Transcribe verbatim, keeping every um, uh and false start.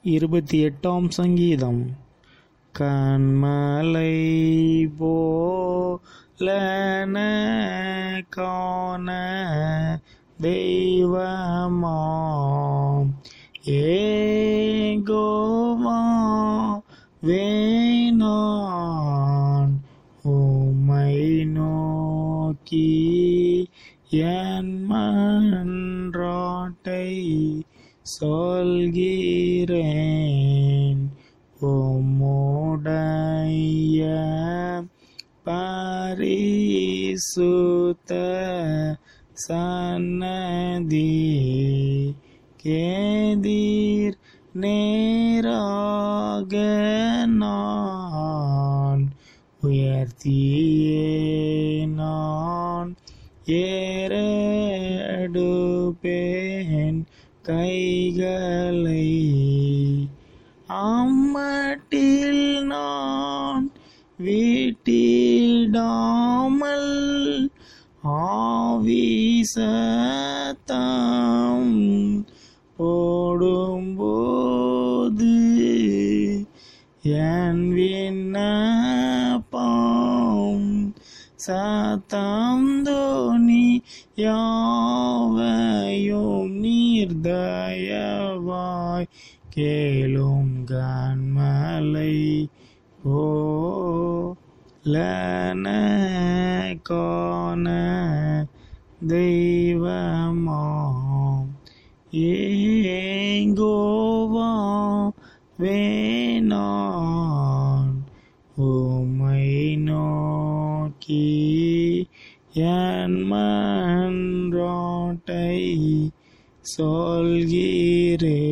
இருபத்தி எட்டாம் சங்கீதம். கண்மலை போலன காண தெய்வமாம் ஏகோவா வேணான் உம்மை நோக்கி என் மன்றாட்டை சொல்கிறேன். உம்முடைய பரிசுத்த சன்னதி கேதீர் நேராக நான் உயர்த்தியே நான் ஏறெடுப்பேன் கைகளை. அம்மட்டில் நான் விட்டிடாமல் ஆவிசத்தம் போடும்போது என் விண்ணப்பம் சத்தம் தோனி யாவையும் நீர்தயவாய் கேளும். கண்மலை போலன காண தெய்வமாம் ஏகோவா வேணான் உம்மை நோக்கி என் மன்றாட்டை சொல்கிறேன்.